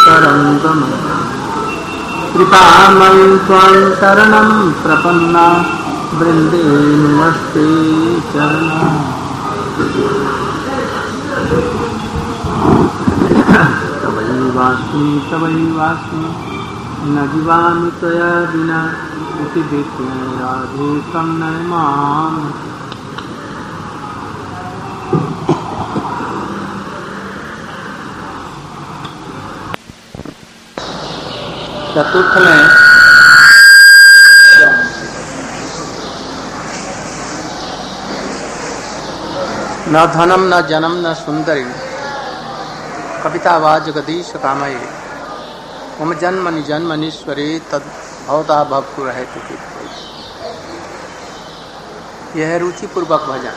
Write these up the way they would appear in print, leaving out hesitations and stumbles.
तरंगमय कृपामयि त्वां शरणं प्रपन्ना वृंदे नमस्ते चरणा। तवैवास्मि न जीवामि त्वया विना इति विज्ञाय राधे तं नमामि। चतुर्थ में न धनम न जनम न सुंदरी कविता वा जगदीश कामये मम जन्मनि जन्मनीश्वरे तद भवता भक्तु रहे तो। यह है रुचि पूर्वक भजन।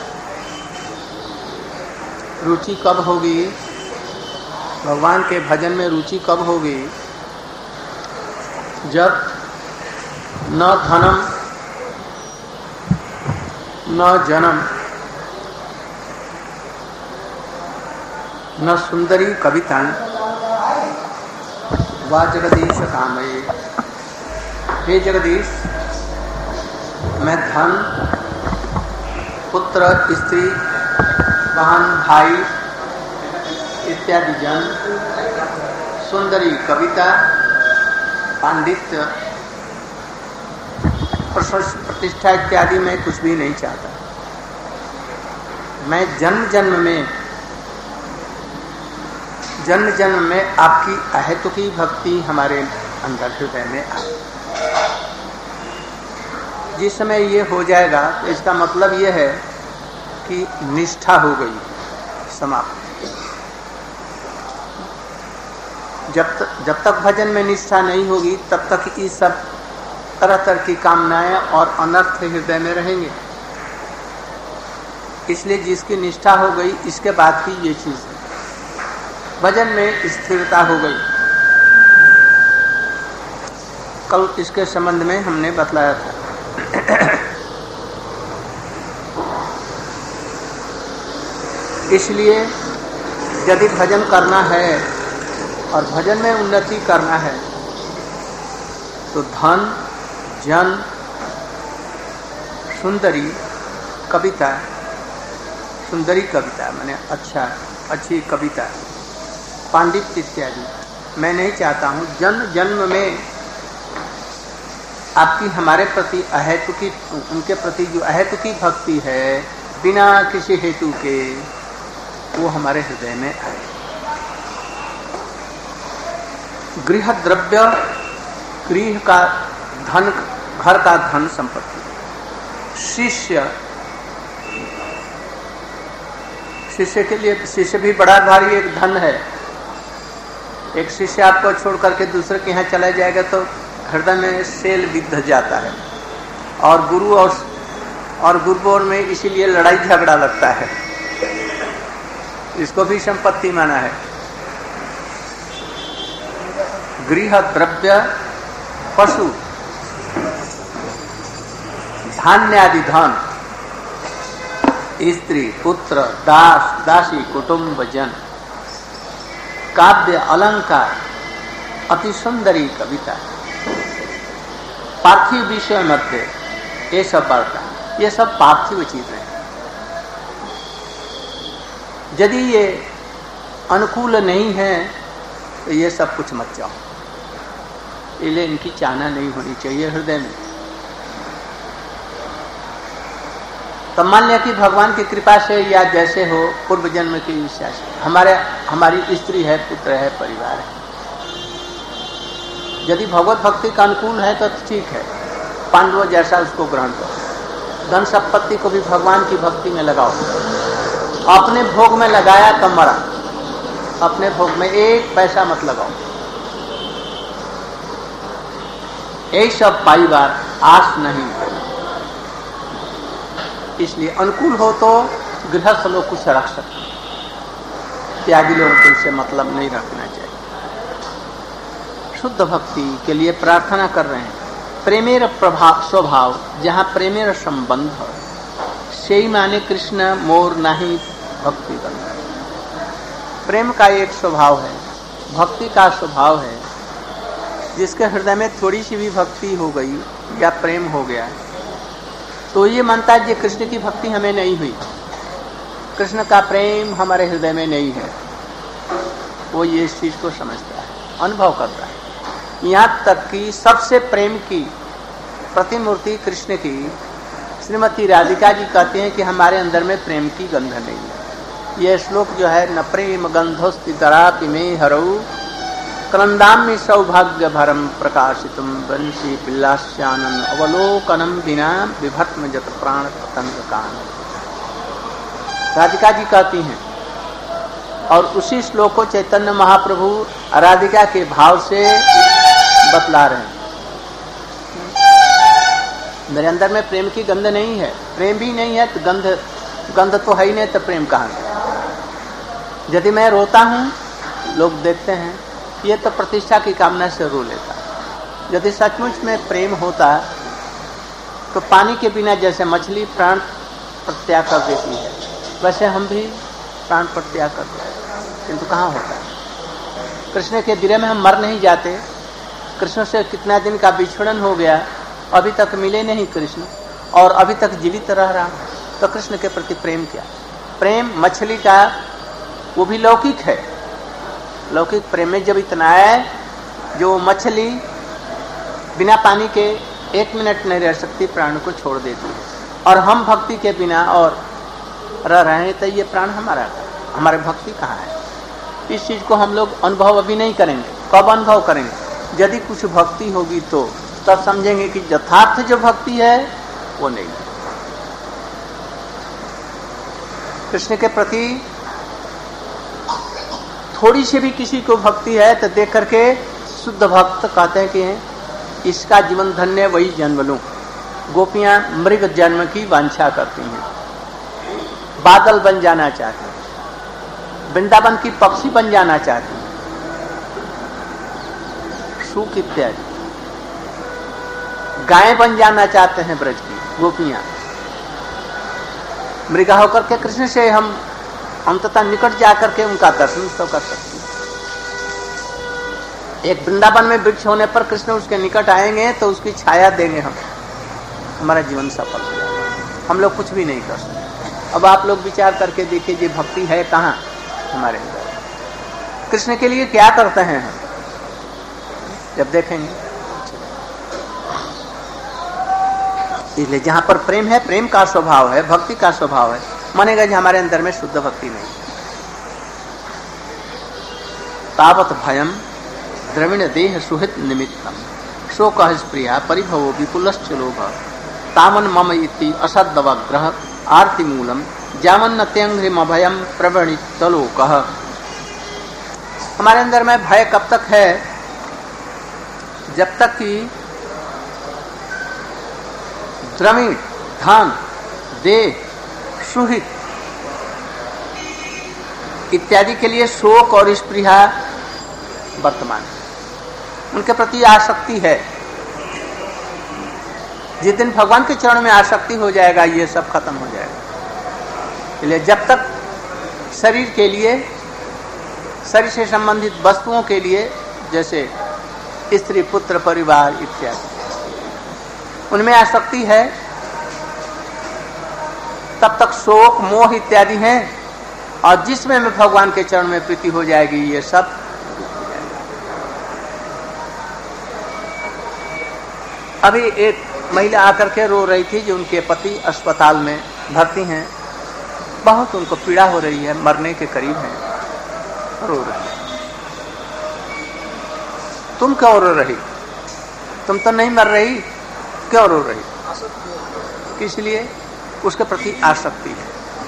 रुचि कब होगी भगवान के भजन में? रुचि कब होगी जब न धनम न जनम न सुंदरी कविताएं वा जगदीश कामये। हे जगदीश, मैं धन, पुत्र, स्त्री, बहन, भाई इत्यादि जन, सुंदरी कविता, पांडित्य, प्रतिष्ठा इत्यादि मैं कुछ भी नहीं चाहता। मैं जन्म जन्म में आपकी अहेतुकी भक्ति हमारे अंदर हृदय में आई। जिस समय ये हो जाएगा तो इसका मतलब ये है कि निष्ठा हो गई, समाप्त। जब तक भजन में निष्ठा नहीं होगी तब तक ये सब तरह तरह की कामनाएं और अनर्थ हृदय में रहेंगे। इसलिए जिसकी निष्ठा हो गई इसके बाद की ये चीज है। भजन में स्थिरता हो गई। कल इसके संबंध में हमने बतलाया था। इसलिए यदि भजन करना है और भजन में उन्नति करना है तो धन, जन, सुंदरी कविता माने अच्छी कविता, पांडित्य इत्यादि मैं नहीं चाहता हूँ। जन्म में आपकी हमारे प्रति अहेतुकी, उनके प्रति जो अहेतुकी भक्ति है बिना किसी हेतु के, वो हमारे हृदय में आए। गृह द्रव्य, गृह का धन, घर का धन संपत्ति, शिष्य के लिए शिष्य भी बड़ा भारी एक धन है। एक शिष्य आपको छोड़ करके दूसरे के यहाँ चला जाएगा तो हृदय में सेल विद्ध जाता है। और गुरु और गुरुवर में इसीलिए लड़ाई झगड़ा लगता है। इसको भी संपत्ति माना है। गृह द्रव्य, पशु, धान्य आदि धन, स्त्री, पुत्र, दास, दासी, कुटुंब जन, काव्य, अलंकार, अति सुंदरी कविता, पार्थिव विषय मध्य ये सब बढ़ता, ये सब पार्थिव चीजें हैं। यदि ये अनुकूल नहीं है तो ये सब कुछ मत चाहो। इसलिए इनकी चाहना नहीं होनी चाहिए हृदय में। तब मान लिया कि भगवान की कृपा से या जैसे हो पूर्व जन्म की इच्छा से हमारी स्त्री है, पुत्र है, परिवार है। यदि भगवत भक्ति का अनुकूल है तो ठीक है, पांडवों जैसा उसको ग्रहण करो। धन संपत्ति को भी भगवान की भक्ति में लगाओ। अपने भोग में लगाया तो मरा, अपने भोग में एक पैसा मत लगाओ। यही सब पाई बार आस नहीं। इसलिए अनुकूल हो तो गृहस्थ लोग कुछ रख सकते, त्यागी लोगों को इससे मतलब नहीं रखना चाहिए। शुद्ध भक्ति के लिए प्रार्थना कर रहे हैं। प्रेमेर स्वभाव, जहाँ प्रेमेर संबंध से ही माने कृष्ण मोर नहीं भक्ति बंध। प्रेम का एक स्वभाव है भक्ति का स्वभाव है, जिसके हृदय में थोड़ी सी भी भक्ति हो गई या प्रेम हो गया तो ये मानता है कि कृष्ण की भक्ति हमें नहीं हुई, कृष्ण का प्रेम हमारे हृदय में नहीं है। वो ये इस चीज को समझता है, अनुभव करता है। यहाँ तक कि सबसे प्रेम की प्रतिमूर्ति कृष्ण की श्रीमती राधिका जी कहती हैं कि हमारे अंदर में प्रेम की गंध नहीं है। यह श्लोक जो है, न प्रेम गंधोस्ति दरापि मे हरऊ क्रंदामि सौभाग्य भरम प्रकाशितुम वंशी पिल्लास्यानंद अवलोकनम विना विभत्म जत प्राण पतंग कान। राधिका जी कहती हैं, और उसी श्लोक को चैतन्य महाप्रभु राधिका के भाव से बतला रहे हैं। मेरे अंदर में प्रेम की गंध नहीं है, प्रेम भी नहीं है तो गंध तो है ही नहीं, तो प्रेम कहाँ है। यदि मैं रोता हूँ, लोग देखते हैं ये तो प्रतिष्ठा की कामना से रो लेता। यदि सचमुच में प्रेम होता तो पानी के बिना जैसे मछली प्राण प्रत्याग कर देती है, वैसे हम भी प्राण प्रत्याग करते हैं, किंतु कहाँ होता है। कृष्ण के दिले में हम मर नहीं जाते। कृष्ण से कितना दिन का बिछड़न हो गया, अभी तक मिले नहीं कृष्ण, और अभी तक जीवित रह रहा, तो कृष्ण के प्रति प्रेम क्या। प्रेम मछली का वो भी लौकिक है। लौकिक प्रेम में जब इतना है, जो मछली बिना पानी के 1 मिनट नहीं रह सकती, प्राण को छोड़ देती है, और हम भक्ति के बिना और रह रहे हैं, तो ये प्राण हमारे भक्ति कहाँ है। इस चीज को हम लोग अनुभव अभी नहीं करेंगे। कब अनुभव करेंगे? यदि कुछ भक्ति होगी तो तब समझेंगे कि यथार्थ जो भक्ति है वो नहीं है। कृष्ण के प्रति थोड़ी सी भी किसी को भक्ति है तो देख करके शुद्ध भक्त कहते हैं कि इसका जीवन धन्य, वही जन्म लूं। गोपियां मृग जन्म की वांछा करती हैं, बादल बन जाना चाहती हैं, वृंदावन की पक्षी बन जाना चाहती हैं, सूख इत्यादि। गायें बन जाना चाहते हैं ब्रज की गोपियां। मृगा होकर के कृष्ण से हम अंततः निकट जाकर के उनका दर्शन तो कर सकते हैं। एक वृंदावन में वृक्ष होने पर कृष्ण उसके निकट आएंगे तो उसकी छाया देंगे हम, हमारा जीवन सफल हो जाएगा। हम लोग कुछ भी नहीं कर सकते। अब आप लोग विचार करके देखिए, ये भक्ति है कहाँ हमारे अंदर। कृष्ण के लिए क्या करते हैं हम, जब देखेंगे। इसलिए जहां पर प्रेम है, प्रेम का स्वभाव है, भक्ति का स्वभाव है, मानेगा कि हमारे अंदर में शुद्ध भक्ति नहीं। तावत भयम द्रविण देह सुहित निमित्तम शोक स्प्रिया परिभवो विपुलश्च लोभ तामन मम इति असद्वग्रह आरती मूलम जामन त्यंघ्रिम भयम प्रवणित लोकः। हमारे अंदर में भय कब तक है? जब तक कि द्रविण धन देह सुहित इत्यादि के लिए शोक और स्पृहा वर्तमान, उनके प्रति आसक्ति है। जिस दिन भगवान के चरण में आसक्ति हो जाएगा, ये सब खत्म हो जाएगा। इसलिए जब तक शरीर के लिए, शरीर से संबंधित वस्तुओं के लिए, जैसे स्त्री पुत्र परिवार इत्यादि, उनमें आसक्ति है, तब तक शोक मोह इत्यादि हैं। और जिसमें में भगवान के चरण में प्रीति हो जाएगी, ये सब अभी एक महिला आकर के रो रही थी, जो उनके पति अस्पताल में भर्ती हैं, बहुत उनको पीड़ा हो रही है, मरने के करीब हैं, रो रही है। तुम क्यों रो रही? तुम तो नहीं मर रही, क्यों रो रही? किस लिए? उसके प्रति आसक्ति है।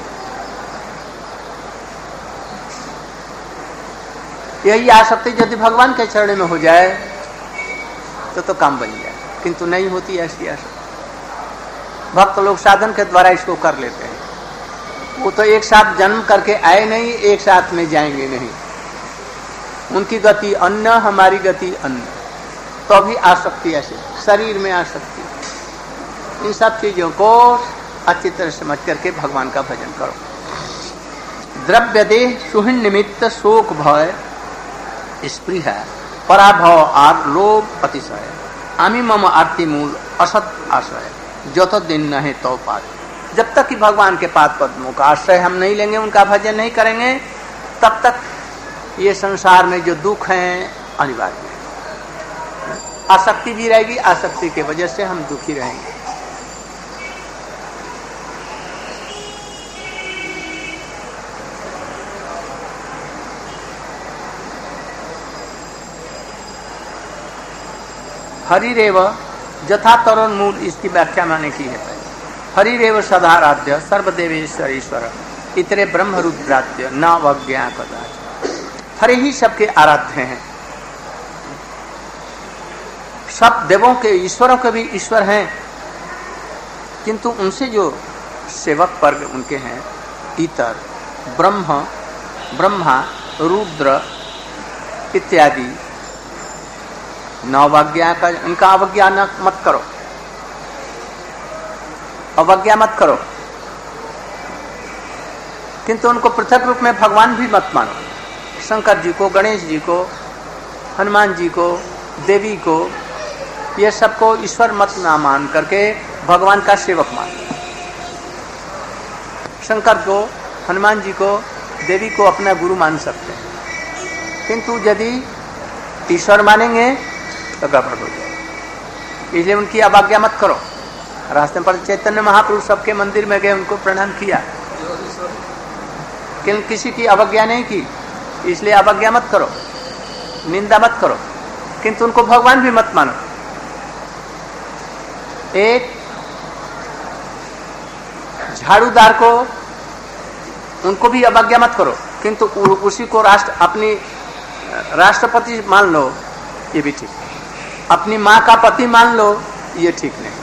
यही आसक्ति यदि भगवान के चरण में हो जाए तो काम बन जाए, किंतु नहीं होती ऐसी आसक्ति। भक्त लोग साधन के द्वारा इसको कर लेते हैं। वो तो एक साथ जन्म करके आए नहीं, एक साथ में जाएंगे नहीं। उनकी गति अन्न, हमारी गति अन्न, तो भी आसक्ति ऐसे शरीर में आसक्ति। इन सब चीजों को अच्छी तरह समझ करके भगवान का भजन करो। द्रव्य देह सुहिन निमित्त शोक भय स्पृह पराभव आर लोभ अतिशय आमी मम आरती मूल असत आश्रय जत दिन नहे तो पात। जब तक कि भगवान के पाद पद्मों का आश्रय हम नहीं लेंगे, उनका भजन नहीं करेंगे, तब तक ये संसार में जो दुख हैं अनिवार्य है। आसक्ति भी रहेगी, आसक्ति के वजह से हम दुखी रहेंगे। हरिरेव जथा तरुण मूल, इसकी व्याख्या मैंने की है पहले। हरिरेव सदाराध्य सर्वदेवेश्वर ईश्वर इतरे ब्रह्म रुद्राद्य न वज्ञा कदाच। हरि ही सबके आराध्य हैं, सब देवों के ईश्वरों के भी ईश्वर हैं, किंतु उनसे जो सेवक वर्ग उनके हैं इतर ब्रह्मा रुद्र इत्यादि नवज्ञा का, उनका अवज्ञा मत करो, अवज्ञा मत करो, किंतु उनको पृथक रूप में भगवान भी मत मानो। शंकर जी को, गणेश जी को, हनुमान जी को, देवी को, ये सबको ईश्वर मत ना मान करके भगवान का सेवक मानो। शंकर को, हनुमान जी को, देवी को अपना गुरु मान सकते हैं, किंतु यदि ईश्वर मानेंगे तो गड़बड़ हो जाए, इसलिए उनकी अवज्ञा मत करो। रास्ते पर चैतन्य महाप्रभु सबके मंदिर में गए, उनको प्रणाम किया, किसी की अवज्ञा नहीं की, इसलिए अवज्ञा मत करो, निंदा मत करो, किंतु उनको भगवान भी मत मानो। एक झाड़ूदार को, उनको भी अवज्ञा मत करो, किंतु उसी को अपनी राष्ट्रपति मान लो, ये भी ठीक। अपनी माँ का पति मान लो, ये ठीक नहीं,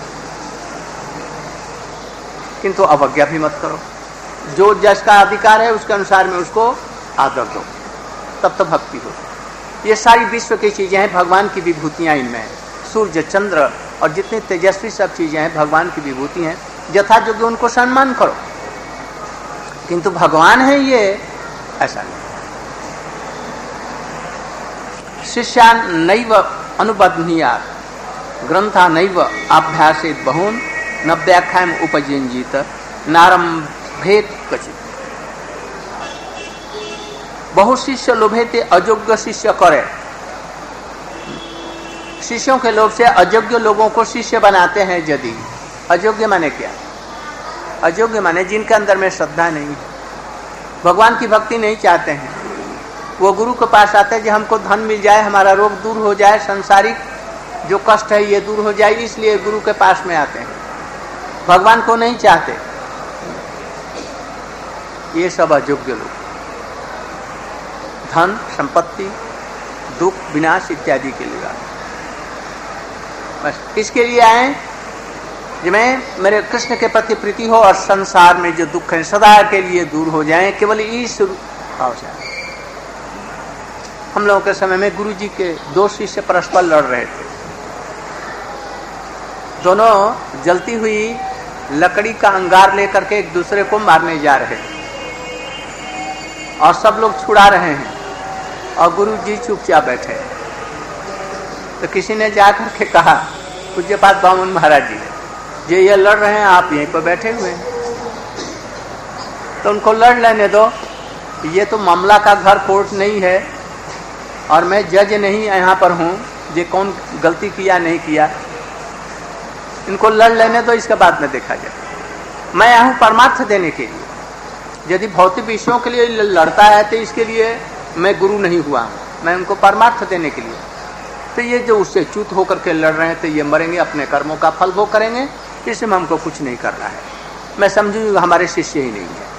किंतु अवज्ञा भी मत करो। जो जिसका अधिकार है उसके अनुसार में उसको आदर दो, तब तो भक्ति हो। ये सारी विश्व की चीजें हैं, भगवान की विभूतियां इनमें हैं। सूर्य, चंद्र और जितनी तेजस्वी सब चीजें हैं भगवान की विभूति हैं, यथायोग्य उनको सम्मान करो, किंतु भगवान है ये ऐसा नहीं। शिष्यान नैव अनुबध्नीयात् ग्रंथा नैव अभ्यासेत बहून न व्याख्याम उपजिंजीत नारंभेत क्वचित्। बहु शिष्य लोभेते अयोग्य शिष्य करे। शिष्यों के लोभ से अयोग्य लोगों को शिष्य बनाते हैं। यदि अयोग्य माने क्या? अयोग्य माने जिनके अंदर में श्रद्धा नहीं है, भगवान की भक्ति नहीं चाहते हैं, वो गुरु के पास आते हैं कि हमको धन मिल जाए, हमारा रोग दूर हो जाए, सांसारिक जो कष्ट है ये दूर हो जाए, इसलिए गुरु के पास में आते हैं, भगवान को नहीं चाहते। ये सब अयोग्य लोग धन, संपत्ति, दुख, विनाश इत्यादि के लिए आए। बस इसके लिए आए जिसमें मेरे कृष्ण के प्रति प्रीति हो और संसार में जो दुख है सदा के लिए दूर हो जाए, केवल इस भाव से। हम लोगों के समय में गुरु जी के दो शिष्य परस्पर लड़ रहे थे, दोनों जलती हुई लकड़ी का अंगार लेकर के एक दूसरे को मारने जा रहे थे और सब लोग छुड़ा रहे हैं और गुरु जी चुपचाप बैठे। तो किसी ने जाकर के कहा, पूज्यपाद बामन महाराज जी ये लड़ रहे हैं, आप यहीं पर बैठे हुए हैं, तो उनको लड़ लेने दो, ये तो मामला का घर कोर्ट नहीं है और मैं जज नहीं यहाँ पर हूँ ये कौन गलती किया नहीं किया, इनको लड़ लेने दो, इसके बाद में देखा जाए। मैं यहाँ हूँ परमार्थ देने के लिए। यदि भौतिक विषयों के लिए लड़ता है तो इसके लिए मैं गुरु नहीं हुआ हूँ, मैं उनको परमार्थ देने के लिए। तो ये जो उससे च्युत होकर के लड़ रहे हैं तो ये मरेंगे, अपने कर्मों का फल भोग करेंगे, इसमें हमको कुछ नहीं करना है। मैं समझू हमारे शिष्य ही नहीं है,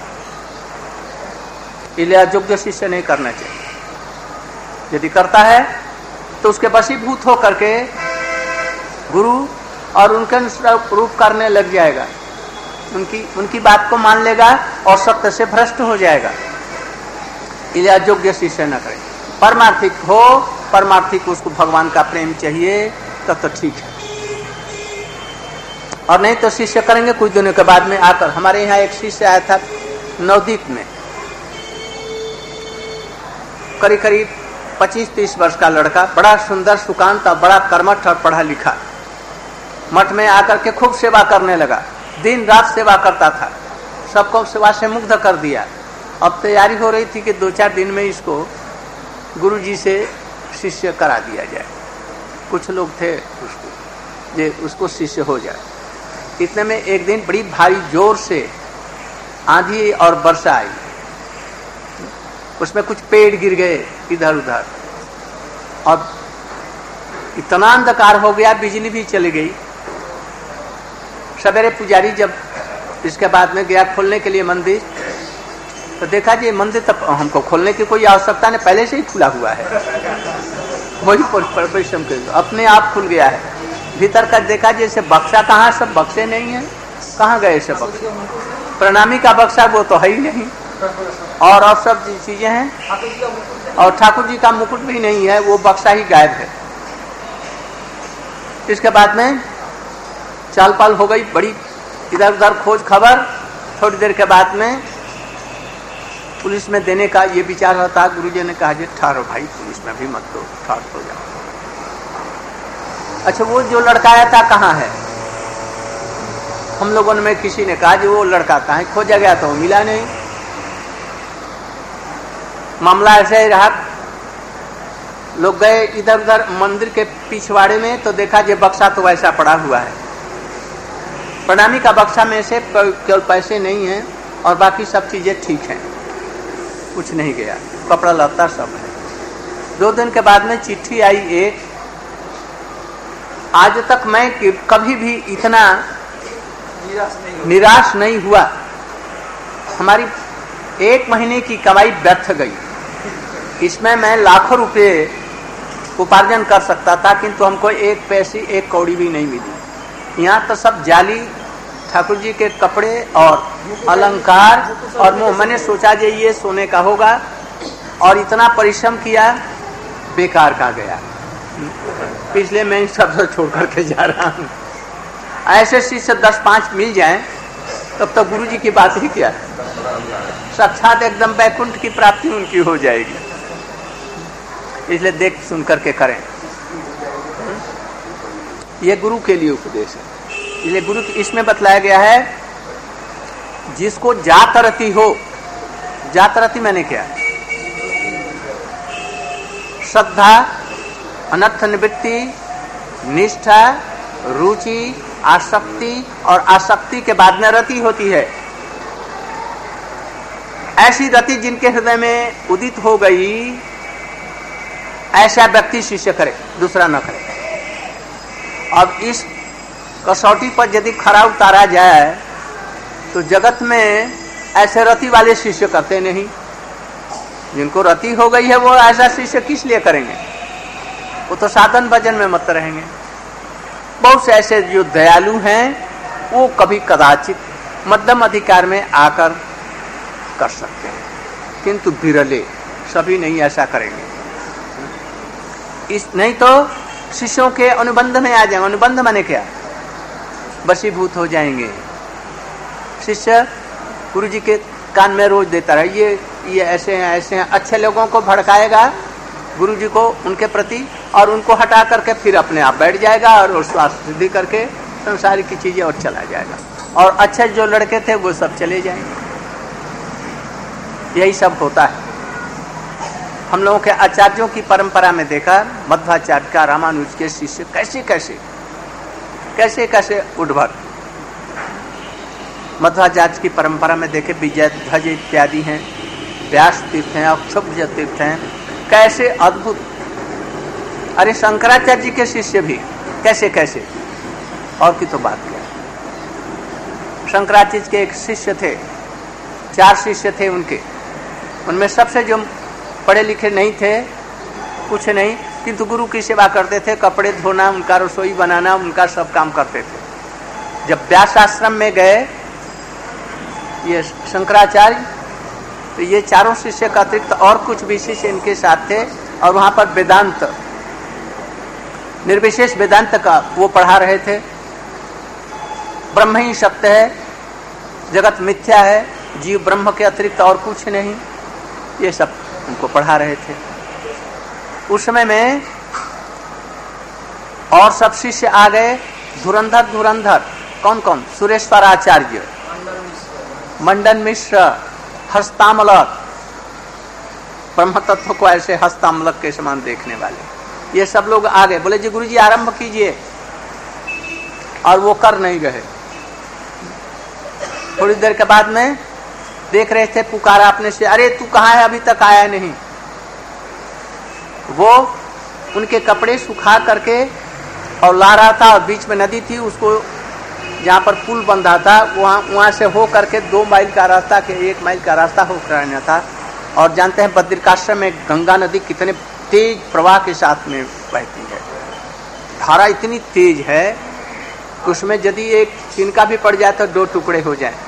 इसलिए अयोग्य शिष्य नहीं करना चाहिए। यदि करता है तो उसके वशीभूत हो करके गुरु और उनके रूप करने लग जाएगा, उनकी बात को मान लेगा और सत्य से भ्रष्ट हो जाएगा। इसलिए अयोग्य शिष्य न करें। परमार्थिक हो, परमार्थिक उसको भगवान का प्रेम चाहिए तब तो ठीक है, और नहीं तो शिष्य करेंगे कुछ दिनों के बाद में आकर। हमारे यहाँ एक शिष्य आया था नवदीप में, करीब करीब 25-30 वर्ष का लड़का, बड़ा सुंदर सुकांत और बड़ा कर्मठ और पढ़ा लिखा, मठ में आकर के खूब सेवा करने लगा, दिन रात सेवा करता था, सबको सेवा से मुग्ध कर दिया। अब तैयारी हो रही थी कि 2-4 दिन में इसको गुरुजी से शिष्य करा दिया जाए। कुछ लोग थे उसको शिष्य हो जाए। इतने में एक दिन बड़ी भारी जोर से आंधी और वर्षा आई, उसमें कुछ पेड़ गिर गए इधर उधर, और इतना अंधकार हो गया, बिजली भी चली गई। सवेरे पुजारी जब इसके बाद में गया खोलने के लिए मंदिर, तो देखा जी मंदिर तब हमको खोलने की कोई आवश्यकता नहीं, पहले से ही खुला हुआ है, वही परिश्रम के अपने आप खुल गया है। भीतर का देखा जैसे बक्सा, कहाँ सब बक्से नहीं है, कहाँ गए सब बक्से, प्रणामी का बक्सा वो तो है ही नहीं, और सब चीजें हैं, और ठाकुर जी का मुकुट भी नहीं है, वो बक्सा ही गायब है। इसके बाद में चाल पाल हो गई बड़ी, इधर उधर खोज खबर। थोड़ी देर के बाद में पुलिस में देने का ये विचार होता, गुरुजी ने कहा जी ठहरो भाई, पुलिस में भी मत दो, ठहर हो जाओ। अच्छा, वो जो लड़का आया था कहाँ है? हम लोगों ने, में किसी ने कहा जी वो लड़का कहाँ है, खोजा गया तो मिला नहीं। मामला ऐसे ही रहा, लोग गए इधर उधर मंदिर के पिछवाड़े में, तो देखा जी बक्सा तो वैसा पड़ा हुआ है, प्रणामी का बक्सा में से केवल पैसे नहीं है और बाकी सब चीजें ठीक हैं, कुछ नहीं गया, कपड़ा लत्ता सब है। 2 दिन के बाद में चिट्ठी आई एक, आज तक मैं कभी भी इतना निराश नहीं हुआ। हमारी 1 महीने की कमाई व्यर्थ गई, इसमें मैं लाखों रुपए उपार्जन कर सकता था, किंतु हमको 1 पैसे 1 कौड़ी भी नहीं मिली। यहाँ तो सब जाली ठाकुर जी के कपड़े और अलंकार, और मैंने सोचा जे ये सोने का होगा, और इतना परिश्रम किया बेकार का गया, इसलिए मैं इन सब छोड़ करके जा रहा हूँ। ऐसे शिष्य 10-5 मिल जाएं तब तो गुरु जी की बात ही क्या है, साक्षात एकदम वैकुंठ की प्राप्ति उनकी हो जाएगी। इसलिए देख सुन करके करें, ये गुरु के लिए उपदेश है। इसलिए गुरु इसमें बतलाया गया है, जिसको जात रति हो, जात रति मैंने क्या, श्रद्धा, अनर्थ निवृत्ति, निष्ठा, रुचि, आसक्ति, और आसक्ति के बाद में रति होती है। ऐसी रति जिनके हृदय में उदित हो गई, ऐसा व्यक्ति शिष्य करे, दूसरा न करे। अब इस कसौटी पर यदि खरा उतारा जाए तो जगत में ऐसे रति वाले शिष्य करते नहीं। जिनको रति हो गई है वो ऐसा शिष्य किस लिए करेंगे, वो तो साधन भजन में मत रहेंगे। बहुत से ऐसे जो दयालु हैं वो कभी कदाचित मध्यम अधिकार में आकर कर सकते हैं, किंतु विरले, सभी नहीं ऐसा करेंगे। इस नहीं तो शिष्यों के अनुबंध में आ जाएंगे। अनुबंध माने क्या, वशीभूत हो जाएंगे। शिष्य गुरु जी के कान में रोज देता रहे, ये ऐसे हैं ऐसे हैं, अच्छे लोगों को भड़काएगा गुरु जी को उनके प्रति, और उनको हटा करके फिर अपने आप बैठ जाएगा और स्वास्थ्य सिद्धि करके संसारिक की चीजें और चला जाएगा, और अच्छे जो लड़के थे वो सब चले जाएंगे। यही सब होता है। हम लोगों के आचार्यों की परंपरा में देखा, मध्वाचार्य का, रामानुज के शिष्य कैसे कैसे कैसे कैसे उद्भव। मध्वाचार्य की परंपरा में देखे, विजय ध्वज इत्यादि हैं, व्यास तीर्थ हैं, अक्षुब्ध तीर्थ हैं, कैसे अद्भुत। अरे शंकराचार्य जी के शिष्य भी कैसे कैसे, और की तो बात क्या। शंकराचार्य के एक शिष्य थे, 4 शिष्य थे उनके, उनमें सबसे जो पढ़े लिखे नहीं थे, कुछ नहीं, किंतु गुरु की सेवा करते थे, कपड़े धोना, उनका रसोई बनाना, उनका सब काम करते थे। जब व्यास आश्रम में गए ये शंकराचार्य, तो ये 4 शिष्य का अतिरिक्त और कुछ भी शिष्य इनके साथ थे, और वहां पर वेदांत, निर्विशेष वेदांत का वो पढ़ा रहे थे। ब्रह्म ही सत्य है, जगत मिथ्या है, जीव ब्रह्म के अतिरिक्त और कुछ नहीं, ये सब उनको पढ़ा रहे थे। उस समय में और सब शिष्य आ गए। धुरंधर कौन कौन? सुरेश्वराचार्य, मंडन मिश्र, हस्तामलक, ब्रह्म तत्व को ऐसे हस्तामलक के समान देखने वाले, ये सब लोग आ गए। बोले जी गुरुजी आरंभ कीजिए, और वो कर नहीं गए। थोड़ी देर के बाद में देख रहे थे, पुकारा अपने से, अरे तू कहाँ है, अभी तक आया नहीं। वो उनके कपड़े सुखा करके और ला रहा था, और बीच में नदी थी, उसको जहाँ पर पुल बंधा था वहां से हो करके 2 माइल का रास्ता के 1 माइल का रास्ता होकर आना था। और जानते हैं बद्रिकाश्रम में गंगा नदी कितने तेज प्रवाह के साथ में बहती है, धारा इतनी तेज है कि उसमें यदि एक तिनका भी पड़ जाए तो 2 टुकड़े हो जाए।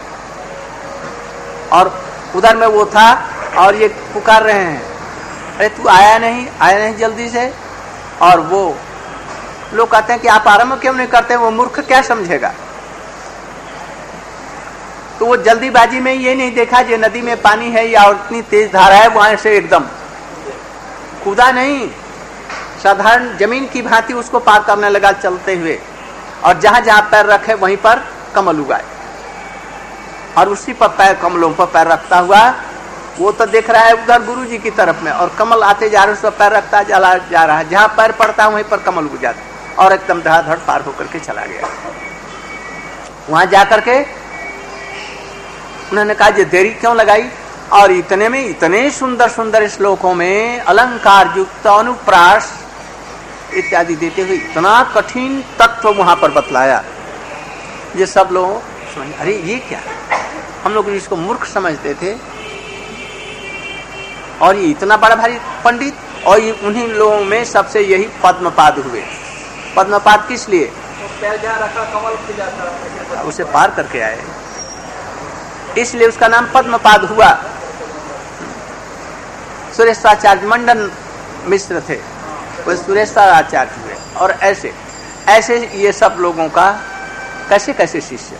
और उधर में वो था, और ये पुकार रहे हैं, अरे तू आया नहीं जल्दी से। और वो लोग कहते हैं कि आप आरंभ क्यों नहीं करते, वो मूर्ख क्या समझेगा। तो वो जल्दीबाजी में ये नहीं देखा कि नदी में पानी है या इतनी तेज धारा है, वहां से एकदम कूदा नहीं, साधारण जमीन की भांति उसको पार करने लगा चलते हुए। और जहां जहां पैर रखे वहीं पर कमल उगाए, और उसी पर पैर, कमलों पर पैर रखता हुआ वो तो देख रहा है उधर गुरु जी की तरफ में, और कमल आते जा रहे, उस पर पैर रखता जा रहा है, जहां पैर पड़ता है वहीं पर कमल उग जाता, और एकदम धड़ाधड़ पार होकर के चला गया। वहां जाकर के उन्होंने कहा, ये देरी क्यों लगाई। और इतने में इतने सुंदर सुंदर श्लोकों में अलंकार युक्त अनुप्रास इत्यादि देते हुए इतना कठिन तत्व वहां पर बतलाया, ये सब लोग समझ, अरे ये क्या, हम लोग इसको मूर्ख समझते थे, और ये इतना बड़ा भारी पंडित। और ये उन्हीं लोगों में सबसे यही पद्मपाद हुए। पद्मपाद किस लिए? रखा कमल खुल जाता, उसे पार करके आए, इसलिए उसका नाम पद्मपाद हुआ। सुरेश्वराचार्य मंडन मिश्र थे, वो सुरेश्वराचार्य हुए। और ऐसे ऐसे ये सब लोगों का कैसे कैसे शिष्य,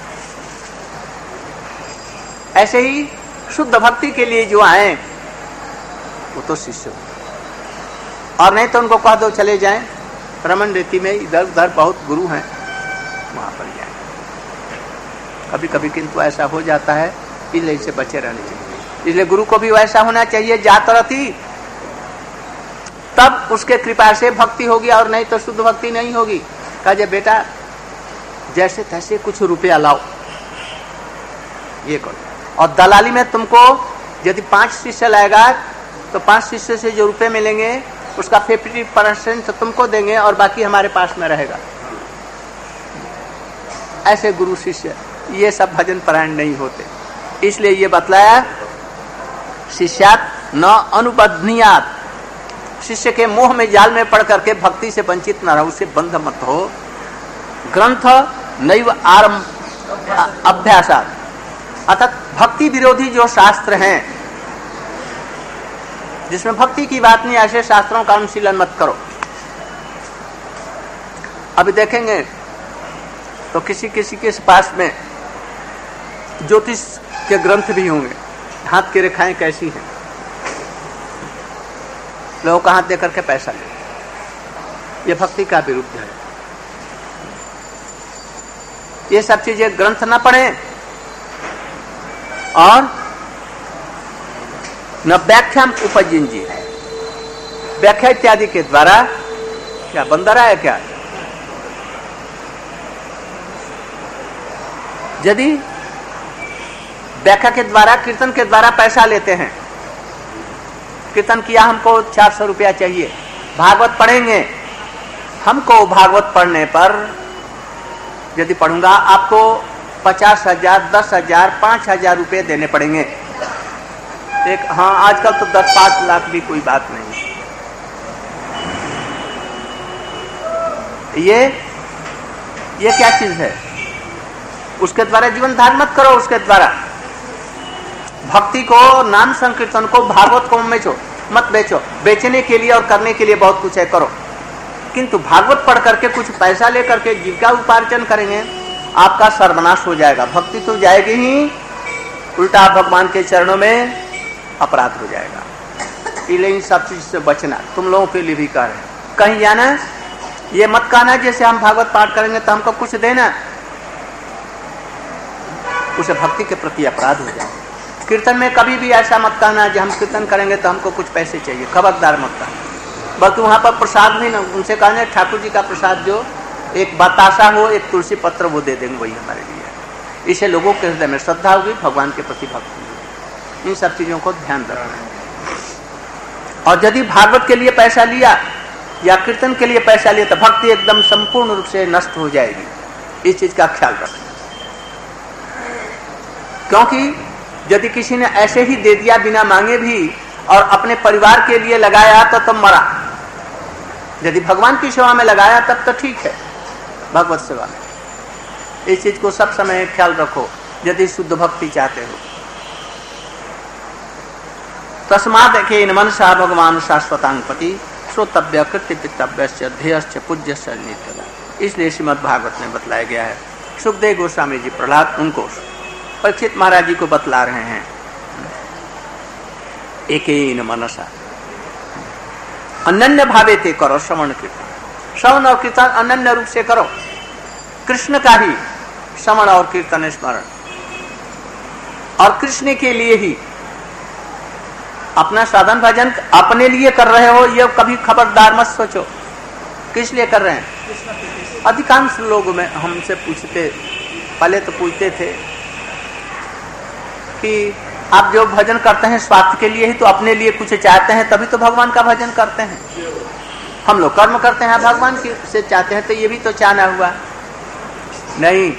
ऐसे ही शुद्ध भक्ति के लिए जो आए वो तो शिष्य, और नहीं तो उनको कह दो चले जाएं रमन रीति में, इधर उधर बहुत गुरु हैं, वहां पर जाएं। कभी कभी किंतु ऐसा हो जाता है, इसलिए इससे बचे रहने चाहिए। इसलिए गुरु को भी वैसा होना चाहिए, जात रति, तब उसके कृपा से भक्ति होगी, और नहीं तो शुद्ध भक्ति नहीं होगी। कहा बेटा जैसे तैसे कुछ रुपया लाओ, ये करो। और दलाली में तुमको यदि 5 शिष्य लाएगा तो 5 शिष्य से जो रुपए मिलेंगे उसका 50% तुमको देंगे, और बाकी हमारे पास में रहेगा। ऐसे गुरु शिष्य ये सब भजन परायण नहीं होते। इसलिए ये बतलाया, शिष्यात न अनुबध्नियात, शिष्य के मोह में जाल में पड़ करके भक्ति से वंचित न रहो, उससे बंध मत हो। ग्रंथ नैव आरंभ अभ्यासात, अर्थात भक्ति विरोधी जो शास्त्र हैं जिसमें भक्ति की बात नहीं, ऐसे शास्त्रों का अनुशीलन मत करो। अभी देखेंगे तो किसी किसी के पास में ज्योतिष के ग्रंथ भी होंगे, हाथ की रेखाएं कैसी हैं, लोगों का हाथ दे करके पैसा ले, ये भक्ति का विरुद्ध है। ये सब चीजें ग्रंथ न पढ़ें और न व्याख्यान उपजिंजी, व्याख्या इत्यादि के द्वारा क्या बंदरा है क्या। यदि व्याख्या के द्वारा, कीर्तन के द्वारा पैसा लेते हैं, कीर्तन किया हमको 400 रुपया चाहिए, भागवत पढ़ेंगे, हमको भागवत पढ़ने पर यदि पढ़ूंगा आपको 50,000, 10,000, 5,000 रुपये देने पड़ेंगे। एक हाँ, आजकल तो 10-5 लाख भी कोई बात नहीं। ये क्या चीज है? उसके द्वारा जीवन धारण मत करो। उसके द्वारा भक्ति को, नाम संकीर्तन को, भागवत को मत बेचो। बेचने के लिए और करने के लिए बहुत कुछ है, करो, किंतु भागवत पढ़ करके कुछ पैसा लेकर के जीविका उपार्जन करेंगे, आपका सर्वनाश हो जाएगा। भक्ति तो जाएगी ही, उल्टा भगवान के चरणों में अपराध हो जाएगा। इसलिए इन सब चीज से बचना तुम लोगों के लिए भी कह रहे हैं। कहीं जाना ये मत कहना जैसे हम भागवत पाठ करेंगे तो हमको कुछ देना, उसे भक्ति के प्रति अपराध हो जाए। कीर्तन में कभी भी ऐसा मत कहना जो हम कीर्तन करेंगे तो हमको कुछ पैसे चाहिए, खबरदार मत कहना। बल्कि वहां पर प्रसाद भी ना, उनसे कहना ठाकुर जी का प्रसाद जो एक बतासा हो, एक तुलसी पत्र, वो दे देंगे, वही हमारे लिए। इससे लोगों के हृदय में श्रद्धा होगी, भगवान के प्रति भक्ति होगी। इन सब चीजों को ध्यान रखना। और यदि भागवत के लिए पैसा लिया या कीर्तन के लिए पैसा लिया तो भक्ति एकदम संपूर्ण रूप से नष्ट हो जाएगी। इस चीज का ख्याल रखना, क्योंकि यदि किसी ने ऐसे ही दे दिया बिना मांगे भी और अपने परिवार के लिए लगाया तो मरा। यदि भगवान की सेवा में लगाया तब तो ठीक है, भगवत सेवा में। इस चीज को सब समय ख्याल रखो यदि शुद्ध भक्ति चाहते हो। तस्मात् एकेन मनसा भगवान शाश्वतांगपति श्रोतव्य कृत्य पितव्य ध्येयश्च पूज्यश्च नित्यदा। इसलिए श्रीमद् भागवत में बतलाया गया है। सुखदेव गोस्वामी जी प्रहलाद उनको परीक्षित महाराज जी को बतला रहे हैं। एकेन मनसा, अनन्य भावे ते करो श्रवण कीर्तन। श्रवण और कीर्तन अनन्य रूप से करो, कृष्ण का ही श्रवण और कीर्तन स्मरण, और कृष्ण के लिए ही अपना साधन भजन अपने लिए कर रहे हो, ये कभी खबरदार मत सोचो किस लिए कर रहे हैं। अधिकांश लोग में हमसे पूछते, पहले तो पूछते थे कि आप जो भजन करते हैं स्वार्थ के लिए ही, तो अपने लिए कुछ चाहते हैं तभी तो भगवान का भजन करते हैं। हम लोग कर्म करते हैं भगवान की से चाहते हैं, तो ये भी तो चाहना हुआ नहीं।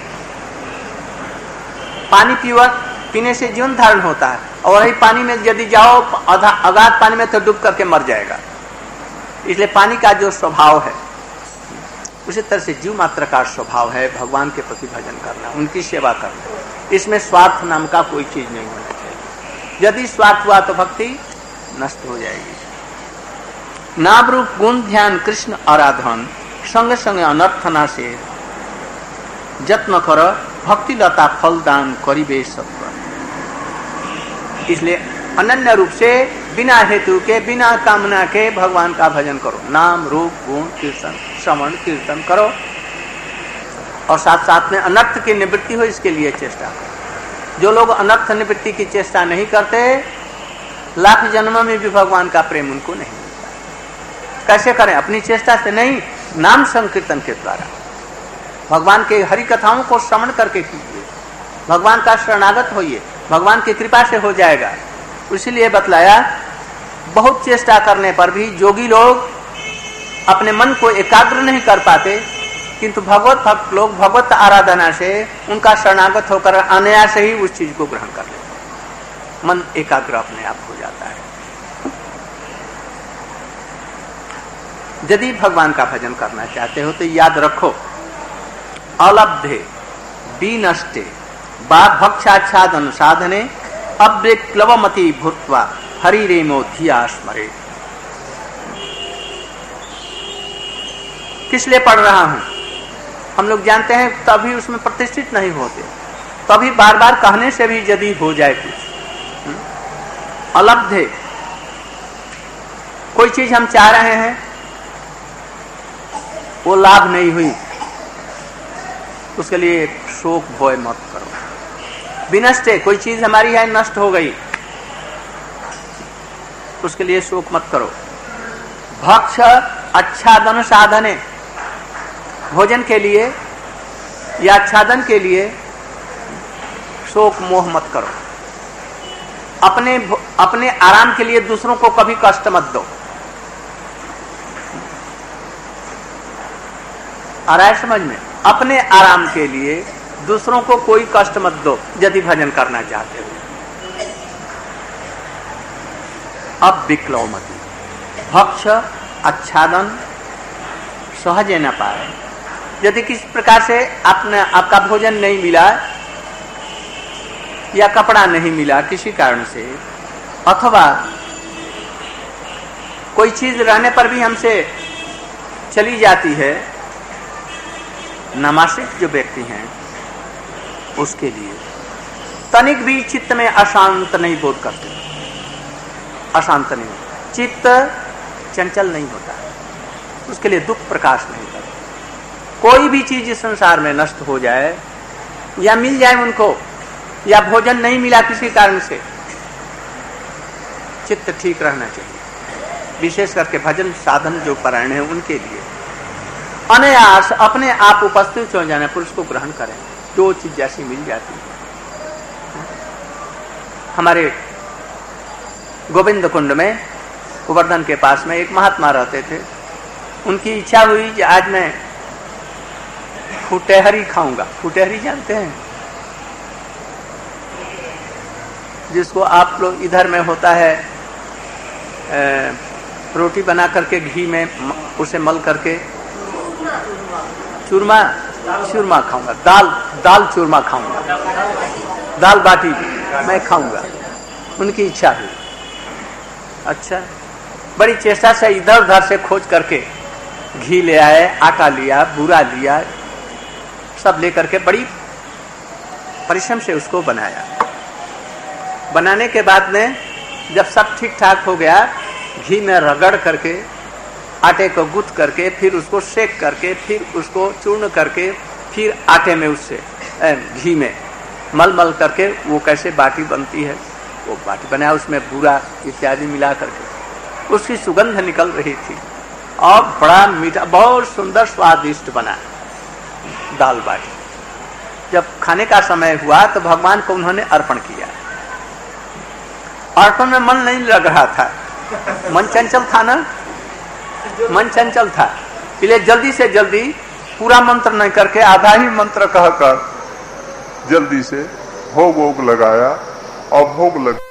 पानी पीने से जीवन धारण होता है, और वही पानी में यदि जाओ अगाध पानी में तो डूब करके मर जाएगा। इसलिए पानी का जो स्वभाव है उसी तरह से जीव मात्र का स्वभाव है भगवान के प्रति भजन करना, उनकी सेवा करना। इसमें स्वार्थ नाम का कोई चीज नहीं होना चाहिए। यदि स्वार्थ हुआ तो भक्ति नष्ट हो जाएगी। नाम रूप गुण ध्यान कृष्ण आराधन संग संग अनर्थना से जत्न कर भक्ति लता फल दान करिबे सत्व। इसलिए अनन्य रूप से बिना हेतु के बिना कामना के भगवान का भजन करो। नाम रूप गुण कीर्तन श्रवण कीर्तन करो, और साथ साथ में अनर्थ की निवृत्ति हो इसके लिए चेष्टा करो। जो लोग अनर्थ निवृत्ति की चेष्टा नहीं करते, लाख जन्म में भी भगवान का प्रेम उनको नहीं मिलता। कैसे करें? अपनी चेष्टा से नहीं, नाम संकीर्तन के द्वारा। भगवान के हरि कथाओं को श्रवण करके कीजिए, भगवान का शरणागत होइए, भगवान की कृपा से हो जाएगा। इसीलिए बतलाया, बहुत चेष्टा करने पर भी जोगी लोग अपने मन को एकाग्र नहीं कर पाते, किंतु भगवत भक्त लोग भगवत आराधना से उनका शरणागत होकर अनायास ही उस चीज को ग्रहण कर लेते, मन एकाग्र अपने आप हो जाता है। यदि भगवान का भजन करना चाहते हो तो याद रखो, अलब्धे विनष्टे बा भक्षाच्छादन साधने अव्यक्लवमति भूत्वा हरिरेमो धिया स्मरे। किस लिए पढ़ रहा हूं? हम लोग जानते हैं तभी उसमें प्रतिष्ठित नहीं होते, तभी बार बार कहने से भी यदि हो जाए कुछ। अलब्धे, कोई चीज हम चाह रहे हैं वो लाभ नहीं हुई, उसके लिए शोक भय मत करो। विनष्टे, कोई चीज हमारी है नष्ट हो गई, उसके लिए शोक मत करो। भक्ष आच्छादन साधने, भोजन के लिए या आच्छादन के लिए शोक मोह मत करो। अपने आराम के लिए दूसरों को कभी कष्ट मत दो। आ रहा है समझ में? अपने आराम के लिए दूसरों को कोई कष्ट मत दो यदि भजन करना चाहते हो। अब विक्लवमति, भक्ष आच्छादन सहज न पाए। यदि किसी प्रकार से आपका भोजन नहीं मिला या कपड़ा नहीं मिला किसी कारण से, अथवा कोई चीज रहने पर भी हमसे चली जाती है, नामाश्रित जो व्यक्ति हैं उसके लिए तनिक भी चित्त में अशांत नहीं बोध करते, अशांत नहीं होता। चित्त चंचल नहीं होता, उसके लिए दुख प्रकाश नहीं करता। कोई भी चीज इस संसार में नष्ट हो जाए या मिल जाए उनको, या भोजन नहीं मिला किसी कारण से, चित्त ठीक रहना चाहिए। विशेष करके भजन साधन जो परायण है उनके लिए अनायास अपने आप उपस्थित हो जाने पर उसको ग्रहण करें, जो चीज जैसी मिल जाती है। हमारे गोविंद कुंड में गोवर्धन के पास में एक महात्मा रहते थे। उनकी इच्छा हुई कि आज मैं फुटेहरी खाऊंगा। फुटेहरी जानते हैं, जिसको आप लोग इधर में होता है, रोटी बना करके घी में उसे मल करके चूरमा खाऊंगा, दाल चूरमा खाऊंगा, दाल बाटी मैं खाऊंगा। उनकी इच्छा हुई। अच्छा, बड़ी चेष्टा से इधर उधर से खोज करके घी ले आए, आटा लिया, बूरा लिया, सब लेकर के बड़ी परिश्रम से उसको बनाया। बनाने के बाद में जब सब ठीक ठाक हो गया, घी में रगड़ करके, आटे को गूंथ करके, फिर उसको सेक करके, फिर उसको चूर्ण करके, फिर आटे में उससे घी में मल करके वो कैसे बाटी बनती है, वो बाटी बनाया। उसमें बूरा इत्यादि मिला करके उसकी सुगंध निकल रही थी और बड़ा मीठा, बहुत सुंदर स्वादिष्ट बना दाल बाटी। जब खाने का समय हुआ तो भगवान को उन्होंने अर्पण किया। अर्पण में मन नहीं लग रहा था, मन चंचल था ना, मन चंचल था, इसलिए जल्दी से जल्दी पूरा मंत्र नहीं करके आधा ही मंत्र कहकर जल्दी से भोग लगाया और भोग लग